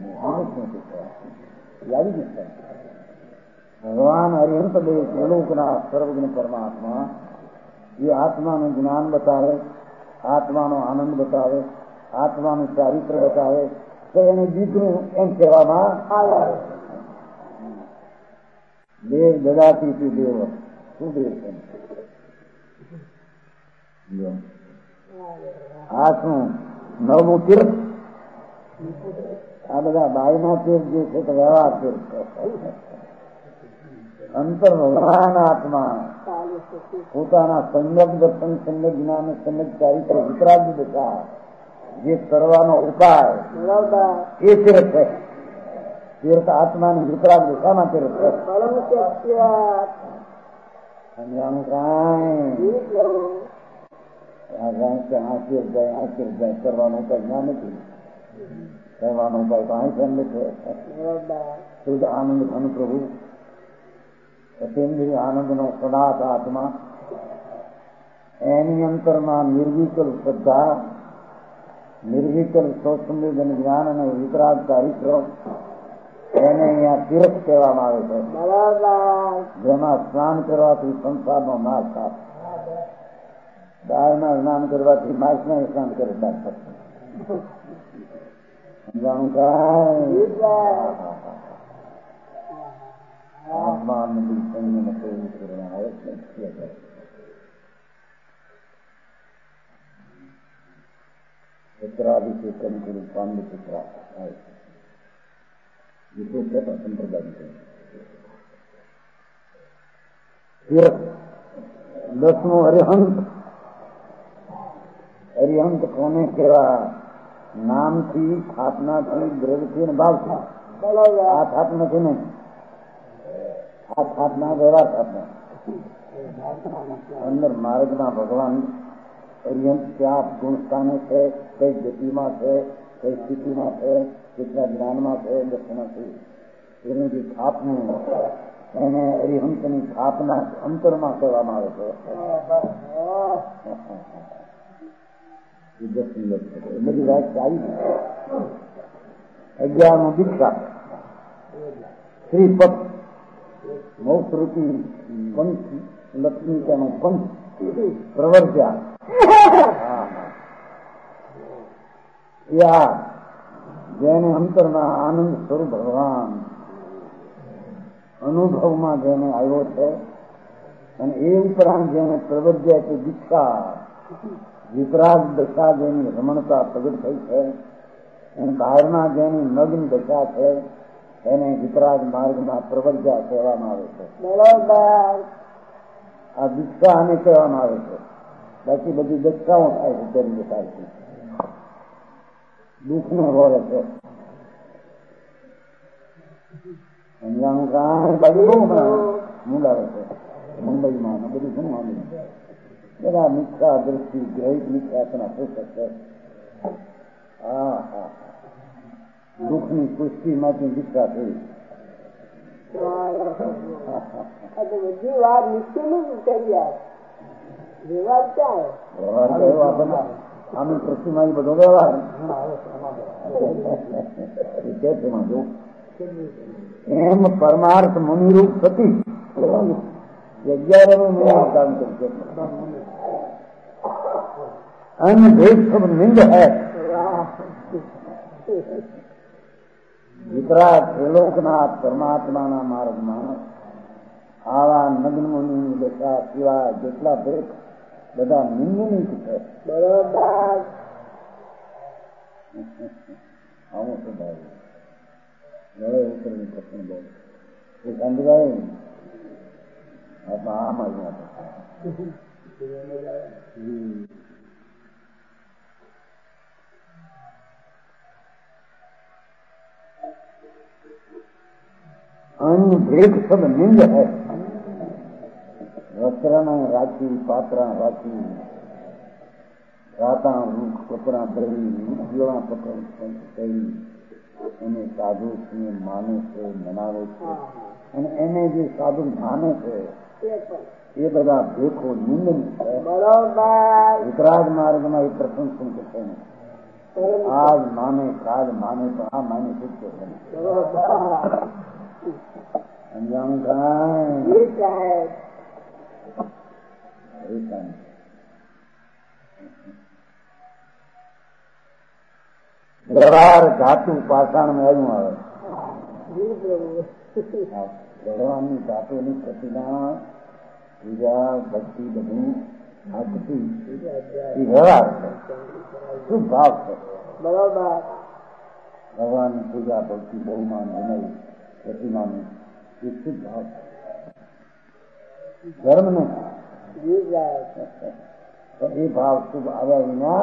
ભગવાન હરિહંત દેવ ત્રિલોકનાથ સર્વજ્ઞ પરમાત્મા એ આત્માનું જ્ઞાન બતાવે, આત્માનો આનંદ બતાવે, આત્માનું ચારિત્ર બતાવે તો એને દીકરું એમ કહેવામાં આવે. દેવ દદાતી દેવ શું દેવ છે? આ શું નવમું તીર્થ? આ બધા બાયના તીર્થ જે છે તો વ્યવહાર તીર્થ છે. અંતર ભગવાન આત્મા પોતાના સંયમ દર્શન, સંયમ જ્ઞાન, સંયમ ચારિત્ર, વિતરાગ દશા જે કરવાનો ઉપાય એ તીર્થ છે. તીર્થ આત્માની વિતરાગ દશામાં તીર્થ છે. સમજાણું કાંઈ? આ તીર્થ જાય કરવાનો ઉપાય જ્ઞાન નથી. કરવાનો ઉપાય તો અહીં છે શુદ્ધ આનંદ ઘન પ્રભુ અતેન્દ્રિય આનંદનો સદાત આત્મા એની અંતરમાં નિર્વિકલ શ્રદ્ધા, નિર્વિકલ સ્વસંવેદન જ્ઞાન અને વિતરાગ ચારિત્ર એને અહીંયા તીર્થ કહેવામાં આવે છે. જેમાં સ્નાન કરવાથી સંસારનો નાશ થાય. ગાયના સ્નાન કરવાથી માછના સ્નાન કરે ડાક્ટર. સમજાણું કાંઈ? આત્મા નદી સંયમ આવે છે. પુત્રાભિષેકમ ગુરુ પાંડુ પુત્ર આવે છે. વિશેષ સંપ્રદાય છે. 10મું હરિહંત. હરિહંત કોને કેવા? નામથી, સ્થાપનાથી, દ્રવ્યથી અને ભાવથી. આ સ્થાપનાથી નહીં, આ સ્થાપના વ્યવહાર સ્થાપના. અંદર માર્ગમાં ભગવાન હરિહંત ક્યાં ગુણ સ્થાને છે, કઈ ગતિમાં છે, કઈ સ્થિતિમાં છે, કેટલા જ્ઞાનમાં છે, દર્શનાથી એનું જે સ્થાપનું એને હરિહંતની સ્થાપના અંતરમાં કહેવામાં આવે છે. બધી વાત સારી. 11મું દીક્ષા શ્રીપદ મોક્ષરૂપી પંચ લક્ષ્મી તેનું પંચ પ્રવર્ત્યા. જેને અંતરના આનંદ સ્વરૂપ ભગવાન અનુભવમાં જેને આવ્યો છે અને એ ઉપરાંત જેને પ્રવજ્યા છે દીક્ષા વિતરાગ દશા જેની રમણતા પ્રગટ થઈ છે અને બહારના જેની નગ્ન દશા છે એને વિતરાગ માર્ગમાં પ્રવજ્યા કહેવામાં આવે છે. બરોબર. આ દીક્ષા આને કહેવામાં આવે છે. બાકી બધી દશાઓ થાય છે તેની દશાથી દુઃખને વળે છે. સમજાણું કારણ બાજુ બહુ મૂંડાવે છે મુંબઈમાં બધું શું માનું બધા મિથ્યા દ્રષ્ટિ ગ્રહિત મિથ્યાસના પોષક છે. હા હા દુઃખની પુષ્ટિમાંથી દીક્ષા થઈ. બધી વાત નિશ્ચિત કરી વ્યવહાર ક્યાં વ્યવહાર કયો આપણને આની પ્રતિમાની બધો વ્યવહાર એમ પરમાર્થ મુનિરૂપ થતી 11 કામ કરશે. અન્ય ભેદ સબ નિંદ હૈ વિતરાગ ત્રિલોકનાથ પરમાત્માના માર્ગમાં આવા નગ્ન મુનિની દશા સિવાય જેટલા ભેદ બધા નિંદનીય છે. બરોબર. આવું સ્વભાવ હવે ઉતરની પ્રશ્ન બોલ એ સમજાય આમાં અન્ય ભેદ સબ નિંદ હૈ. વસ્ત્રના રાખી પાત્રા રાખી રાતા વૃક્ષ કપડા ભરી પીળા પકડ કરી એને સાધુ માને છે મનાવે છે અને એને જે સાધુ માને છે એ બધા ભેખો નિંદન છે. બરોબર. વિતરાગ માર્ગમાં એ પ્રસંગ છે ને આજ માને કાલ માને પણ આ માને શું છે સમજાણું કાંઈ વ્યવહાર ધાતુ પાષાણ માં આવ્યું આવે ભગવાનની ધાતુની પ્રતિમા પૂજા ભક્તિ બધું ભક્તિ વ્યવહાર છે. શું ભાવ છે? બરોબર. ભગવાનની પૂજા ભક્તિ બહુમાન વિનય પ્રતિમાનું એ શુદ્ધ ભાવ છે. ધર્મ નહીં એ ભાવ શુભ આવ્યા વિના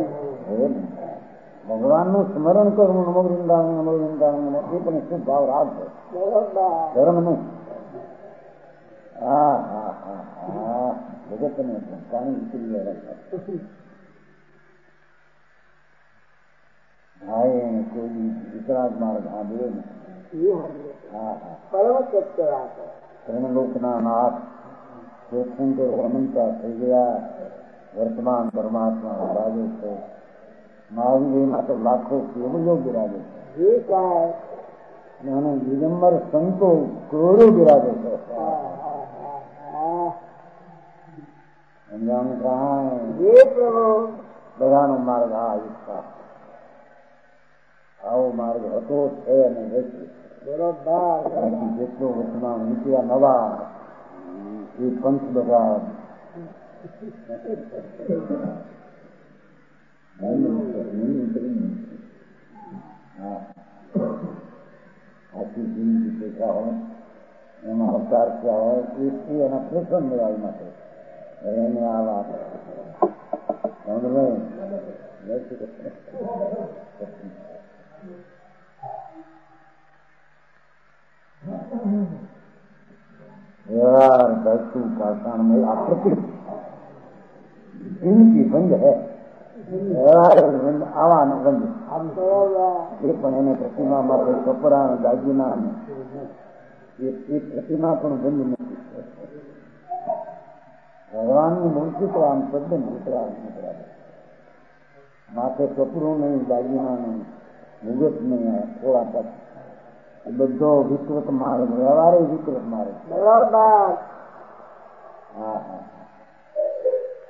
ભગવાનનું સ્મરણ કરવું નમો વૃંદાવન નમો વૃંદાવન એ પણ શુભ ભાવ રાખજો. ધર્મ નહીં. હા હા હા હા જગતને પાણી ઉતરી ગયા ભાઈ કોઈ વિતરાગ માર્ગ સાંભળે ને હા હા પરમ સત્ય વાત. ત્રણલોકના નાથ શંકર અનંતા થઈ ગયા વર્તમાન પરમાત્મા બિરાજે છે. મહાવીરમાં તો લાખો કેવળો બિરાજે છે અને દિગંબર સંતો કરોડો બિરાજે છે. સમજાણું કાંઈ બધાનો માર્ગ આ ઈચ્છા આવો માર્ગ હતો છે અને રહેશે. બરોબર. જેટલો વર્તમાન નીકળ્યા નવા એ પંચ બધા આખી જિંદગી શીખ્યા હોય એમાં અવતાર થયા હોય એ એના પ્રસન્ન મેળવ માટે એને આ વાત व्यवहार वस्तु पाषाण में आकृति इनकी बंध है. व्यवहार आवानो बंध એ પણ એને પ્રતિમામાં કોઈ કપડા દાગીના એ પ્રતિમા પણ બંધ નથી. ભગવાનની મૂર્તિ તો આમ તદ્દન નીકળ્યા માથે કપડું નહીં દાગીના નહીં મુગત નહીં થોડા તક એ બધો વિકૃત માર્ગ વ્યવહાર વિકૃત માર્ગ. હા હા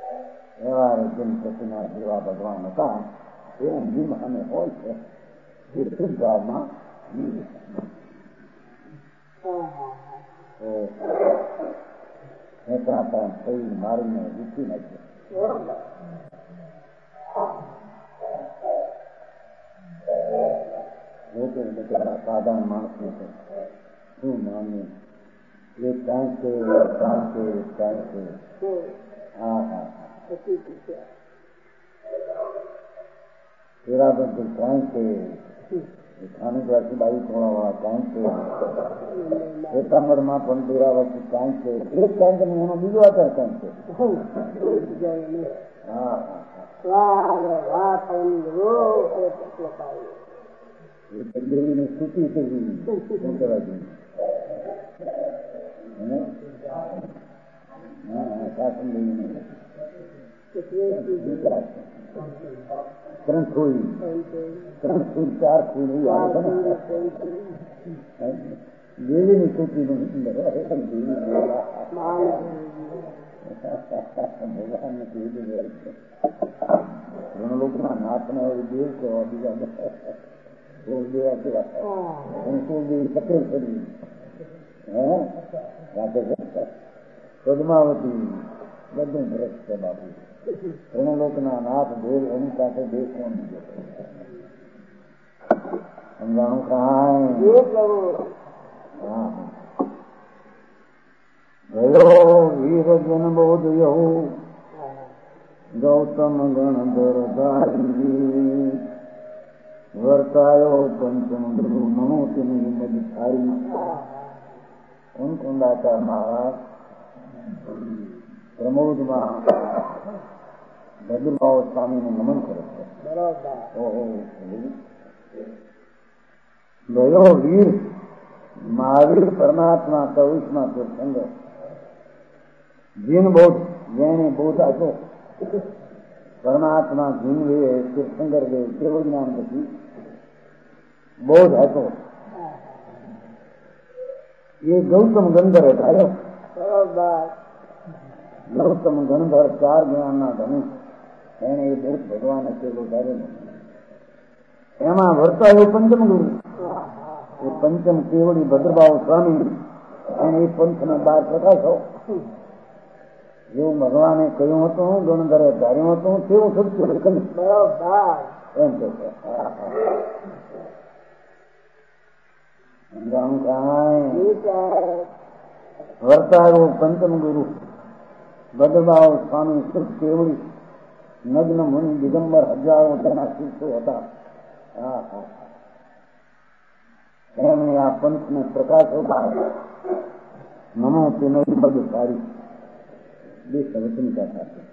વ્યવહાર જેમ પ્રતિમા જેવા ભગવાન હતા એવું જીમ અમે હોય છે શુદ્ધ ભાવમાં મારીને રૂચી નાખ્યો. સાધારણ માણસ ને શું માનવું? એક કાંઈ છે, કાંઈ છે. હા હા તેરા બધું કાંઈ છે. સ્થાનિકવાસી બાવી થોડા કાંઈ છે. એકાંબરમાં પણ તેરાવાસી કાંઈ છે. એક કાંઈ છે એનો બીજો આધાર કાંઈ છે. હા દેવીની સ્થિતિ થઈ ગઈ. શાસન દેવીને ત્રણ ખોઈ 4 ખોઈ દેવીની સ્થિતિ ભગવાન લોકોના નાથના દેવ કેવા બીજા પદ્માવતી બધું ભ્રષ્ટ છે બાપુ. ઋણલોકના નાથ દેવ એની સાથે દેવ કોણ સમજાણું કાંઈ? ગયો વીર જન બોધ્યો ગૌતમ ગણધર ધારી વર્તાયો પંચમ મનોતીની નદી થારી. કુંડાચાર મહારાજ પ્રમોદમાં ભદ્રભાવ સ્વામીને નમન કરે છે. ગયો વીર મહાવીર પરમાત્મા 24માં તીર્થંકર જીન બોધ જેને બોધ આપ્યો પરમાત્મા જીનવે તીર્થંકર વે કેવ જ્ઞાન પછી બોધ હતો એ ગૌતમ ગંધરે ધાર્યો. ગૌતમ ગંધર 4 જ્ઞાનના ધણી એને એ બોધ ભગવાને કેવો ધાર્યો. એમાં વર્તાયો પંચમ ગુરુ. એ પંચમ કેવડી ભદ્રભાવ સ્વામી એને એ પંથને 12 પ્રકાશો એવું ભગવાને કહ્યું હતું. ગણધરે ધાર્યું હતું તેવું સત્ય એમ કે વર્તાયો પંચમ ગુરુ ભદ્રભાવ સ્વામી સુખ કેવડી નગ્ન મુનિ દિગંબર હજારો તેના શિષ્યો હતા. એમણે આ પંથને પ્રકાશ નમો તે નવી પદ સારી બે સવચનિકા સાથે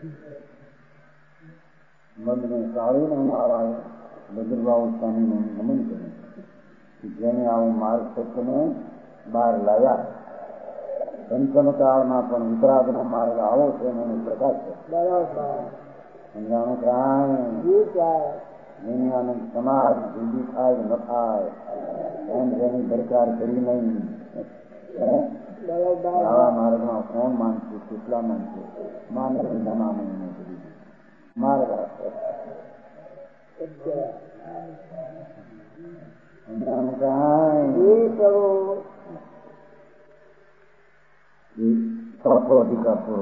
મનને સાળીને મારા ભદ્રભાવ સ્વામીને નમન કર્યું. જેને આવું માર્ગ સત્યને બહાર લાવ્યા. પંચમ કાળમાં પણ ઉત્તરાગનો માર્ગ આવો છે એનો પ્રકાશ છે. સમજાણું કાંઈ? દુનિયાનું સમાજ જલ્દી થાય ન થાય એમ જેની દરકાર કરી નહીં. આવા માર્ગમાં કોણ માનશે? કેટલા માનશે? માને જમાને માર્ગ ચોથો અધિકાર પૂરો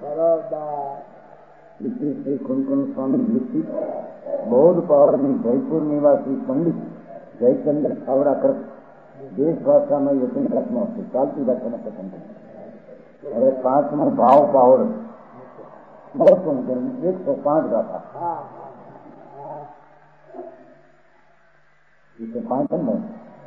થયો. કુંકુમ સ્વામી લીખી બૌદ્ધ પાવરની જયપુર નિવાસી પંડિત જયચંદ્ર ખાવડાકર દેશ ભાષામાં યજ્ઞમાં હતું. ચાલતી ભાષામાં પસંદ કર્યું. હવે 5મો ભાવ પાવર 105 ગાથા 105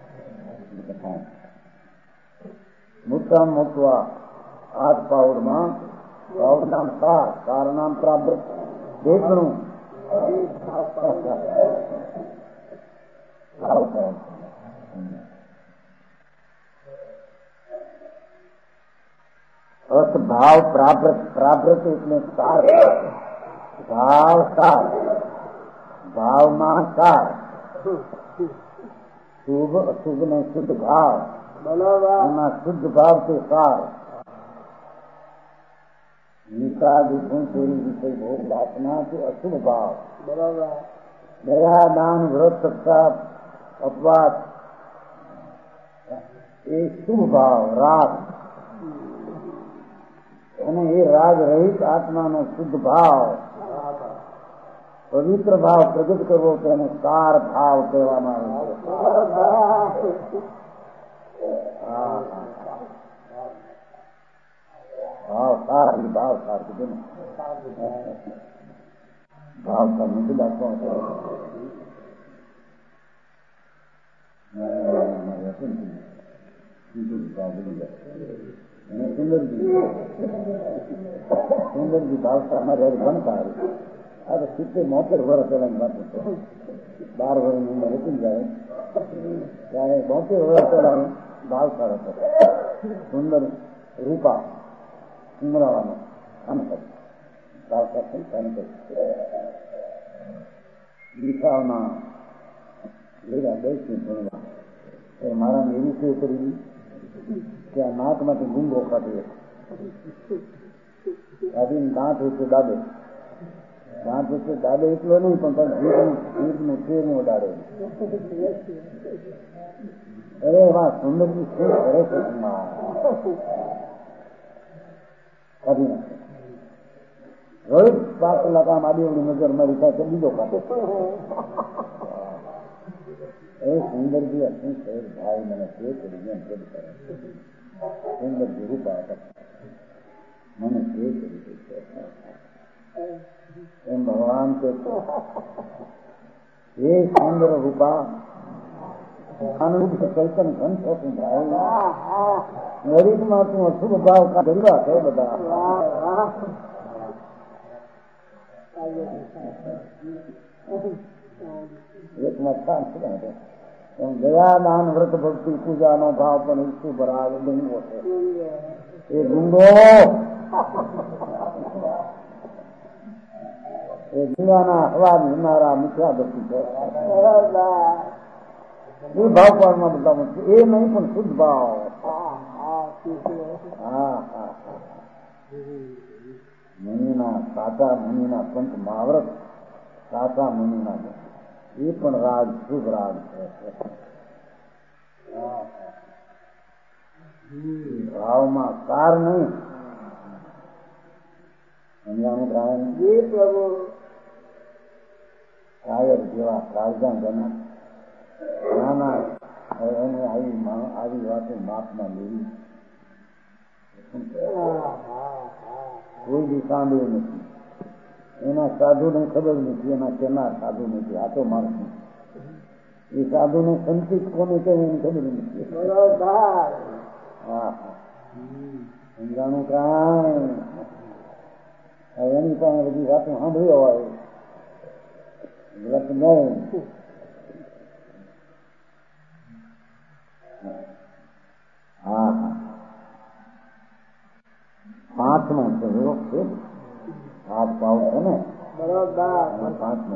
મોટા મોટવા 8 પાવરમાં પાવર નામ સાર નામ પ્રાપ્ત દેખણું અર્થ ભાવ પ્રાપ્ત એટલે સાર. ભાવ સાર ભાવમાં સાર શુભ અશુભ ને શુદ્ધ ભાવ એમાં શુદ્ધ ભાવ તે સાર. નિષાદ ચોરી વિષય ભોગ વાસના તે અશુભ ભાવ. દયા, દાન, વ્રત, સત્તા, અપવાદ એ શુભ ભાવ રાગ, અને એ રાગ રહિત આત્માનો શુદ્ધ ભાવ, પવિત્ર ભાવ પ્રગટ કરવો તેને સાર ભાવ કહેવામાં આવે છે. ભાવ સાર, ભાવ સાર કીધું ને, ભાવ સાર નથી લાગતો. સુંદરજી ભાવસામાં જયારે ભણતા આ તો 70-72 વર્ષ પહેલાની વાત છે. 12 વર્ષની ઉંમર હતી જયારે 72 વર્ષ પહેલા ભાવસાર હતો. સુંદર રૂપા ઉમરાવાનો ભાવસાર દીખાવના ભેગા બેસી ભણવા મારા એવી સેવ કરી કે આ નાકમાંથી ગુંગો કાઢી કાઢીને દાંત વચ્ચે દાબે. દાંત વચ્ચે દાબે એટલો નહીં, પણ જીભનું ફેરનું ઉડાડે. અરે વાહ, સુંદરજી શું કરે છે, કાઢી નાખે. રોજ 5 કલાક આમ આડી નજર મારી સાથે બીજો કાઢે. એ સુંદરજી શું છે ભાઈ, મને તે કરી એમ કરી કરે. સુંદરજી રૂપા હતા, મને તે કરી એમ ભગવાન કે એ સુંદર રૂપા આનંદ ચૈતન ઘન છો તું ભાઈ. ગરીબમાં તું અશુભ ભાવ ગરીબા છે બધા. એક મસ્તા દયા, દાન, વ્રત, ભક્તિ, પૂજાનો ભાવ પણ ઈસુ બરાબર ગુંગો છે. એ ગુંગો એ દુનિયાના હવા વિનારા મિથ્યા ભક્તિ છે. એ ભાવ પાડમાં બધા એ નહીં, પણ શુદ્ધ ભાવ. મુનિના સાચા મુનિના પંચ મહાવ્રત, સાચા મુનિના એ પણ રાગ શુભ રાગ છે. ભાવમાં કાર નહીં. સમજાણું પ્રાણ પ્રભુ શાયર જેવા રાજા જનક નાના એને આવી વાતો માપમાં લેવી કોઈ બી સાંભળ્યું નથી. એના સાધુને ખબર નથી, એના કેનાર સાધુ નથી. આ તો માણસ એ સાધુને સંચિત કોને કહે એની ખબર નથી. હા, સમજાણું કાંઈ એની પાસે બધી વાતો સાંભળ્યો હોય વ્રત નહીં. હા હા, 5મો છે. હાથ પાવ છે ને, 5મો.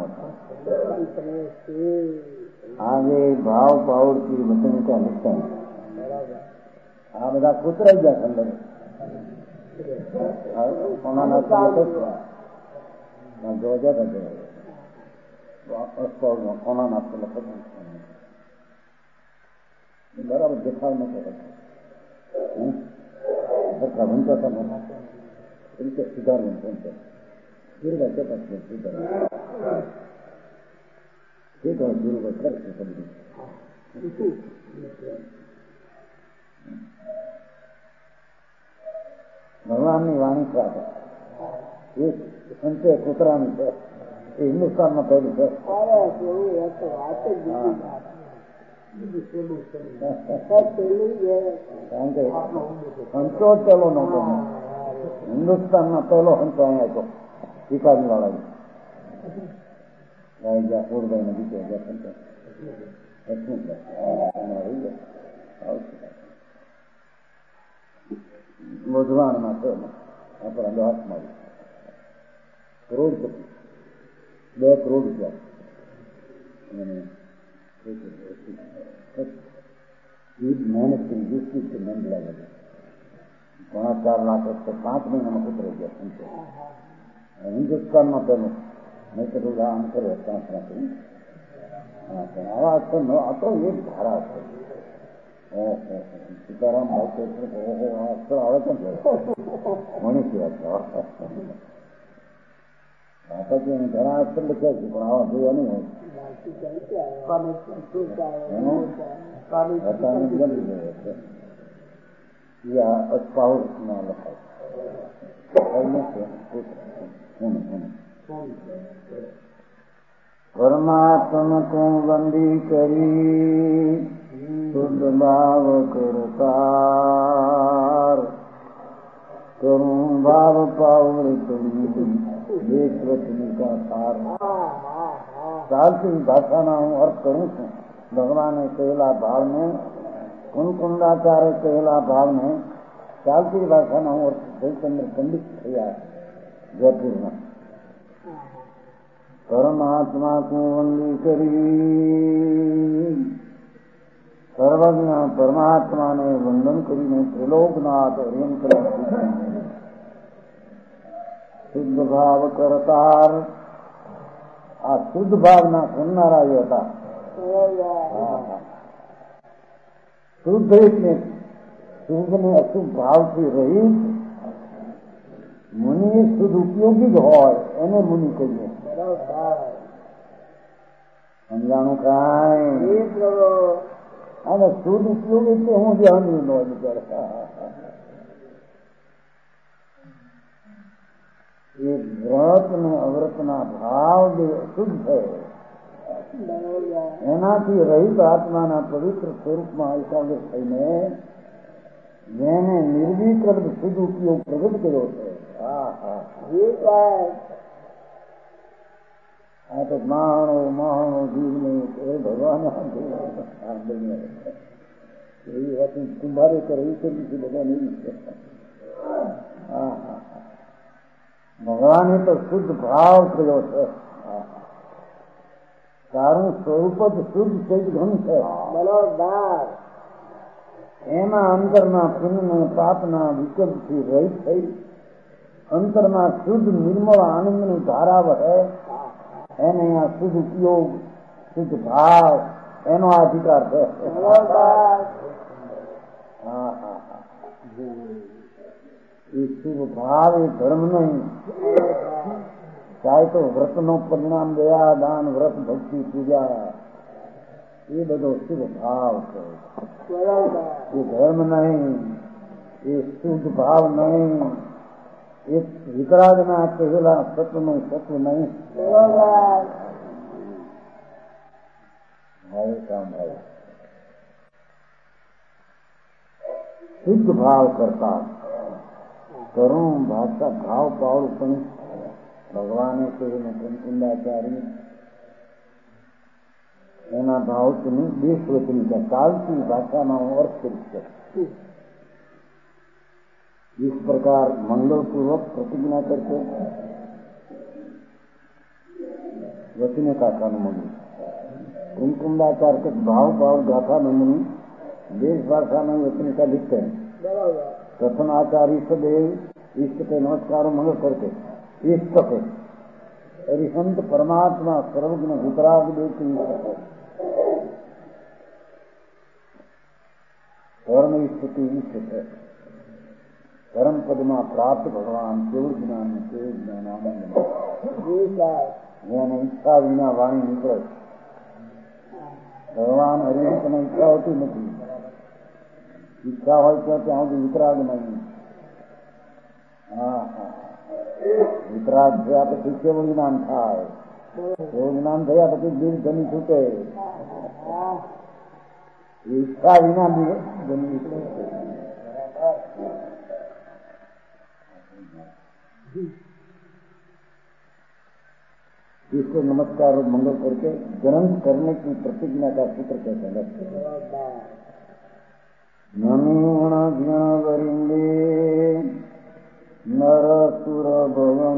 આગે ભાવ પાવડથી વચન કે અનુષ્ઠાન. આ બધા કૂતરાઈ ગયા અંદર. કોના નાખતો બરાબર દેખાવ નતો ભણતો રીતે સુધારવું ભણતો ગુરુભાઈ ચોક્કસ સુધારવું ગુરુભાઈ કરશે બધું. ભગવાનની વાણી છે. એ સંતે કૂતરાની છે. એ હિન્દુસ્તાનમાં પહેલું છે. કારણ કે સંતો જ પહેલો નહોતો. હિન્દુસ્તાનમાં પહેલો સંતો અહીંયા હતો શિકારી વાળા. જ્યાં ફૂડભાઈ ને બીજે ગયા સંતો મોજવાણમાં છે. આપણા હાથમાં કરોડપતિ 2 કરોડ રૂપિયા મહેનત કરી દુષ્ટિ મંડલા લાગે. 4 લાખ 5 મહિનામાં ઉતરી ગયા સંતો. હિન્દુસ્તાનમાં પેલું નહીં તો આમ કરે 5 લાખ आवाज तो न तो एक धारा છે. સીતારામ ભાઈ તો આવે છે મણીથી માતાજી ઘણા અક્ષર લખ્યા છે પણ આવા જોવા નહીં હોય. અટપાવમાં લખાય પરમાત્મા તું બંદી કરી શુદ્ધ ભાવ કરતાર કરું ભાવ પાવર દેશ વચની કા સાર. ચાલતી ભાષાના હું અર્થ કરું છું. ભગવાને કહેલા ભાવને કુંકુંડાચાર્ય કહેલા ભાવને ચાલતી ભાષાના હું અર્થ જયચંદ્ર પંડિત થયા જયપુરમાં. પરમાત્મા તું વંદી કરી સર્વજ્ઞ પરમાત્માને વંદન કરીને ત્રિલોકનાથ હરિયમ શુદ્ધ ભાવ કરતાર. આ શુદ્ધ ભાવના કરનારા હતા. શુદ્ધ એટલે શુદ્ધ ને અશુદ્ધ ભાવથી રહિત મુનિ શુદ્ધ ઉપયોગી જ હોય એને મુનિ કહીએ. સમજાણું કાંઈ અને શુદ્ધ ઉપયોગ એટલે હું જાણ્યું ન બિચાર. એ વ્રત ને અવ્રતના ભાવ જે અશુદ્ધ છે એનાથી રહિત આત્માના પવિત્ર સ્વરૂપમાં એકાગ્ર થઈને જેને નિર્વિકલ્પ શુદ્ધ ઉપયોગ પ્રગટ કર્યો છે. આ તો માણો જીવ નહીં ભગવાન એવી વાત કુંભારે કરે એ કરી છે બધા નહીં છે. ભગવાને તો શુદ્ધ ભાવ કર્યો છે. તારું સ્વરૂપ જ શુદ્ધ છે ઘણું છે. એમાં અંતરના પુણ્ય પાપના વિકલ્પથી રહિત થઈ અંતરમાં શુદ્ધ નિર્મળ આનંદની ધારા વહે એને આ શુદ્ધ ઉપયોગ શુદ્ધ ભાવ એનો અધિકાર છે. એ શુભ ભાવ એ ધર્મ નહીં. ચાહે તો વ્રતનો પરિણામ દયા દાન વ્રત ભક્તિ પૂજા એ બધો શુભ ભાવ છે. એ ધર્મ નહીં, એ શુદ્ધ ભાવ નહીં, એ વિતરાગના કહેલા સત્વનું સત્વ નહીં. શુદ્ધ ભાવ કરતા કરુણ ભાષા ભાવ પાવડ પણ ભગવાને કહીને કુંકુંડાચાર્ય એના ભાવની દેશ વચની ચાલતી ભાષામાં હું અર્થ કરી શકું. इस प्रकार मंगल पूर्वक प्रतिज्ञा करके वचने का कानून कुमकुंडाचार के भाव भाव गाथा नंदनी देश भाषा में वचने का लिखते हैं. प्रथम आचार्य सदैव इष्ट के नमस्कार मंगल करके इष्ट के अरिहंत परमात्मा सर्वज्ञ वितराग देती परम स्थिति इष्ट है. परम पद में प्राप्त भगवान केवल ज्ञान જેને ઈચ્છા વિના વાણી નીકળે. ભગવાન હરિહંત ને ઈચ્છા હોતી નથી. ઈચ્છા હોય તો ત્યાં સુધી વિતરાગ નહીં. વિતરાગ થયા પછી કેવળ જ્ઞાન થાય. કેવળ જ્ઞાન થયા પછી દિલ ધની છૂટે. ઈચ્છા વિના ધની નીકળે. इसको नमस्कार और मंगल करके ग्रंथ करने की प्रतिज्ञा का सूत्र कहते हैं. नमीण ज्ञ वरिंदे नर सुर भवन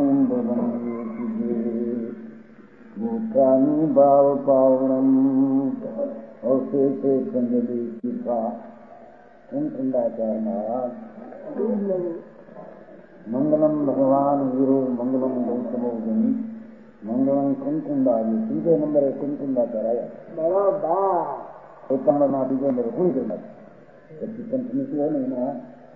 भूतानी भाव पावनम अवशेषे संजली कृपा. कुंडाचार्य महाराज मंगलम भगवान गुरु मंगलम गौतमो गणी મંગળમ કુંકુંડા ત્રીજો નંબર એ કુંકુંડા કરાયા બરોબર એકાણમાં બીજો નંબર પૂરી કરી નાખે પછી કંઠની હોય ને એના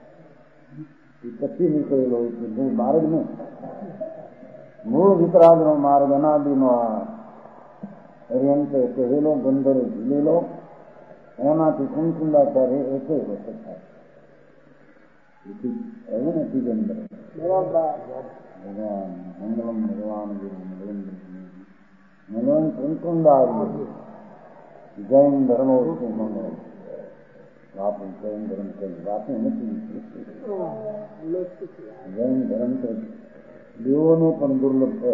પછી નીકળેલો મૂળ માર્ગ ને મૂળ વિતરાગનો માર્ગ અનાદિનો આ અર્યંત કહેલો ગંધર્વ ઝીલેલો એમાંથી કુંકુંડાચાર્ય એક વખત થાય એવું ને ત્રીજો નંબર ભગવાન મંગલમ ભગવાન મંગલમ કુંકુંડા જૈન ધર્મો મંગલમ આપણું જૈન ધર્મ કઈ વાતું નથી જૈન ધર્મ તો દેવોને પણ દુર્લભ છે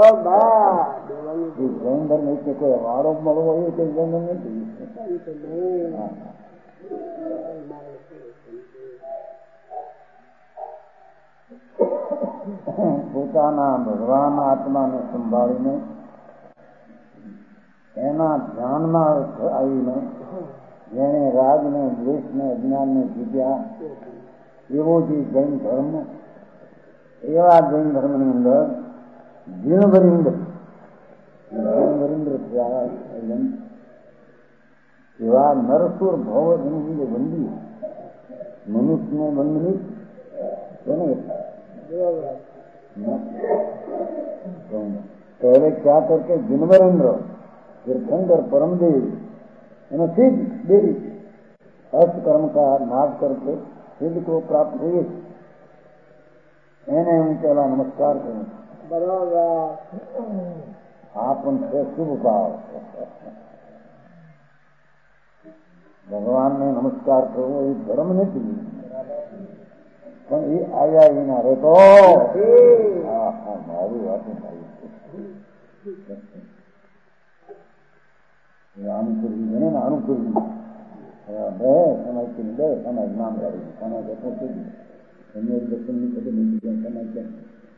જૈન ધર્મ એટલે કોઈ વાળો મળવો એ કઈ જૈન નથી પોતાના ભગવાન આત્માને સંભાળીને એના ધ્યાનમાં આવીને જેને રાગને દ્વેષને અજ્ઞાનને જીત્યા એવો જે જૈન ધર્મ એવા જૈન ધર્મની અંદર જીણવરિન્દ્ર એવા નરસુર ભવ એની બંધી મનુષ્યને બંધની એને पहले क्या करके जिनवरेंद्र तीर्थंकर परमदेव सिद्ध देवी अर्थ कर्म का नाश करके सिद्ध को प्राप्त हुए એને હું પેલા નમસ્કાર કરું બરોબર આ પણ છે શુભ ભાવ ભગવાનને નમસ્કાર કરવો એ ધર્મ નથી પણ એ આવ્યા વિના રે તો મારી વાત આનું કરવું છે ને આનું કરવું બે સમાજ બે સમાજ નામ કાઢ્યું સમાજ હતો એમને દર્શનની ખબર નહીં સમાજ કેમ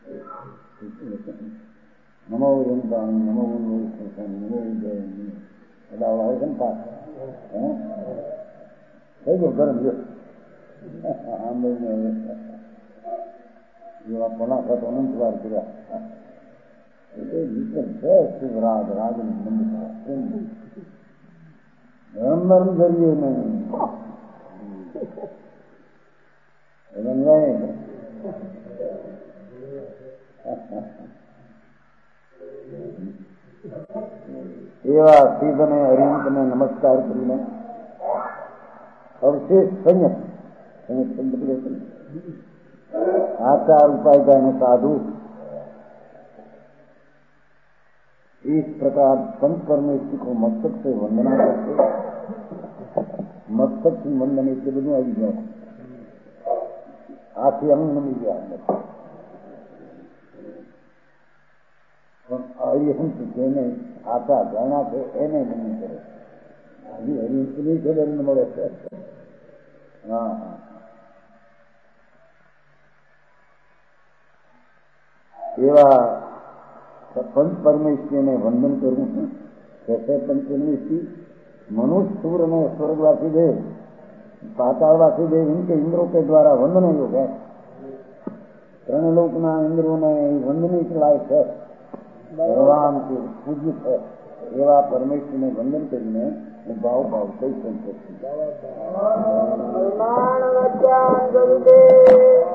નમો રંગાણી નમો નમો બધા આવે છે ને પાસ થઈ ગયો ગરમ જો એવા પના ખાતો અનંત વાર કર્યા રાજ રાજ ધર્મ ધર્મ કરીએ નહીં એવા સિદ્ધ અને હરિહંતને નમસ્કાર કરીને અવશેષ સંયમ आचार उपाय जाने साधु इस प्रकार संत परमेश्वर को मस्तक से वंदना करते मस्तक की वंदन એટલે બધું આવી જાય આથી અંગ નમી ગયા અંદર પણ હરિહંસ જેને આશા જાણા છે એને નમી કરે હરિહંસની ખબર ન મળે છે હા એવા પંચ પરમેશ્વરીને વંદન કરવું છે પંચ પરમેશ્વરી मनुष्य सूर्य में स्वर्गवासी देव पातालवासी देव इनके इंद्रों के द्वारा वंदन योग है त्रणलोकना इंद्रों ने वंदनी के लायक है भगवान के पूजित है एवं परमेश्वर ने वंदन करने भाव भाव कई संतोष